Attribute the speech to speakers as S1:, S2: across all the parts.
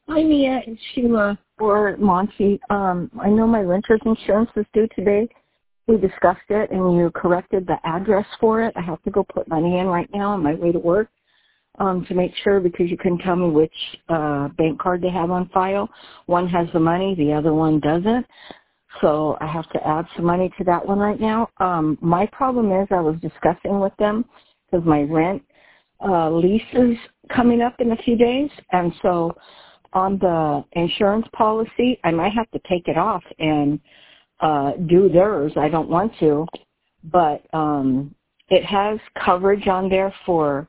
S1: Hi, Mia. It's Sheila or Monty. I know my renter's insurance is due today. We discussed it, and you corrected the address for it. I have to go put money in right now on my way to work to make sure, because you couldn't tell me which bank card they have on file. One has the money, the other one doesn't. So I have to add some money to that one right now. My problem is I was discussing with them because my rent lease is coming up in a few days, and so on the insurance policy, I might have to take it off and do theirs. I don't want to, but it has coverage on there for,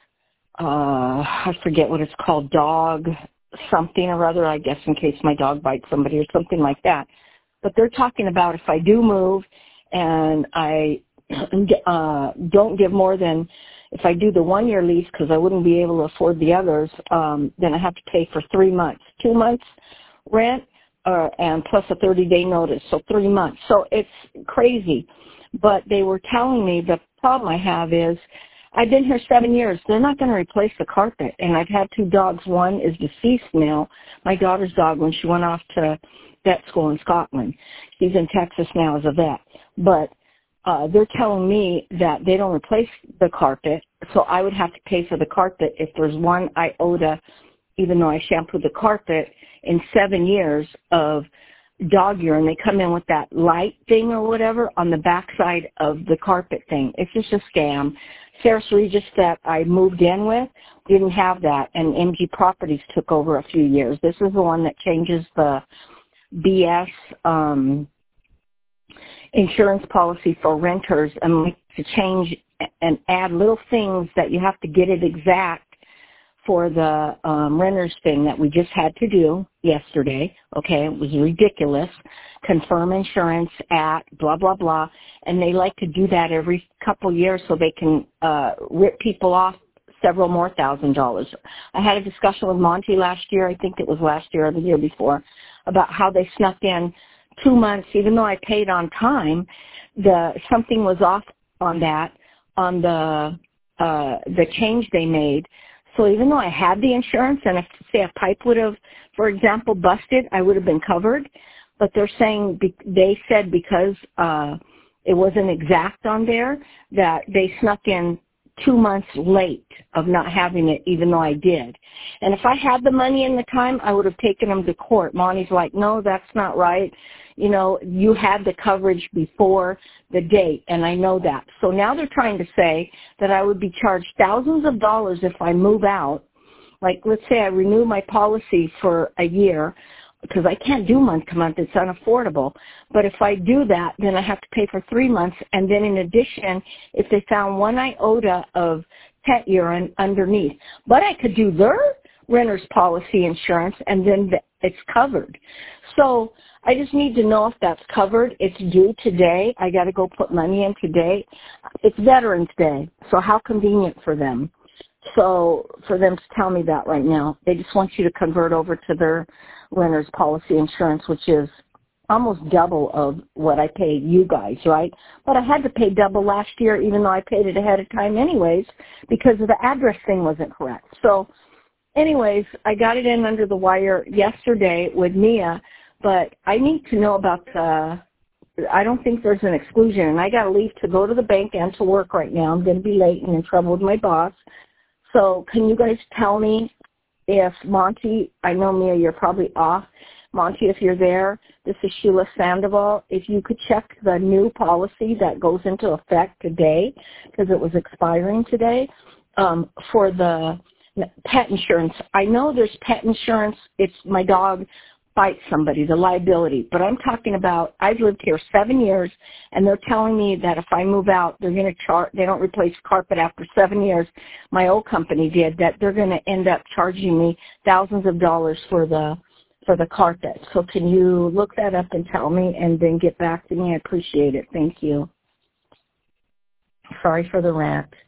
S1: I forget what it's called, dog something or other, I guess, in case my dog bites somebody or something like that. But they're talking about if I do move and I don't give more than, if I do the 1-year lease, because I wouldn't be able to afford the others, then I have to pay for 3 months, 2 months rent, and plus a 30-day notice, so 3 months. So it's crazy. But they were telling me the problem I have is I've been here 7 years. They're not going to replace the carpet. And I've had 2 dogs. One is deceased now, my daughter's dog, when she went off to vet school in Scotland. She's in Texas now as a vet. But they're telling me that they don't replace the carpet, so I would have to pay for the carpet if there's 1 iota, even though I shampooed the carpet in 7 years of dog urine. They come in with that light thing or whatever on the backside of the carpet thing. It's just a scam. Sarah's Regis that I moved in with didn't have that, and MG Properties took over a few years. This is the one that changes the BS insurance policy for renters and like to change and add little things that you have to get it exact for the renters thing that we just had to do yesterday. Okay, it was ridiculous. Confirm insurance at blah, blah, blah. And they like to do that every couple years so they can rip people off several more $1,000s. I had a discussion with Monty last year, I think it was last year or the year before, about how they snuck in 2 months, even though I paid on time, something was off on that, on the change they made. So even though I had the insurance, and if, say, a pipe would have, for example, busted, I would have been covered. But they're saying, they said because it wasn't exact on there, that they snuck in 2 months late of not having it, even though I did. And if I had the money and the time, I would have taken them to court. Monty's like, no, that's not right. You know, you had the coverage before the date, and I know that. So now they're trying to say that I would be charged thousands of dollars if I move out. Like, let's say I renew my policy for a year, because I can't do month to month. It's unaffordable. But if I do that, then I have to pay for 3 months. And then in addition, if they found 1 iota of pet urine underneath. But I could do their renter's policy insurance, and then it's covered. So I just need to know if that's covered. It's due today. I got to go put money in today. It's Veterans Day, so how convenient for them. So for them to tell me that right now, they just want you to convert over to their renter's policy insurance, which is almost double of what I paid you guys, right? But I had to pay double last year, even though I paid it ahead of time anyways, because of the address thing wasn't correct. So anyways, I got it in under the wire yesterday with Mia, but I need to know about I don't think there's an exclusion, and I got to leave to go to the bank and to work right now. I'm going to be late and in trouble with my boss. So can you guys tell me if Monty, I know, Mia, you're probably off. Monty, if you're there, this is Sheila Sandoval. If you could check the new policy that goes into effect today, because it was expiring today, for the pet insurance. I know there's pet insurance. It's my dog bites somebody, the liability. But I'm talking about, I've lived here 7 years, and they're telling me that if I move out, they're going to they don't replace carpet after 7 years. My old company did, that they're going to end up charging me thousands of dollars for the carpet. So can you look that up and tell me and then get back to me? I appreciate it. Thank you. Sorry for the rant.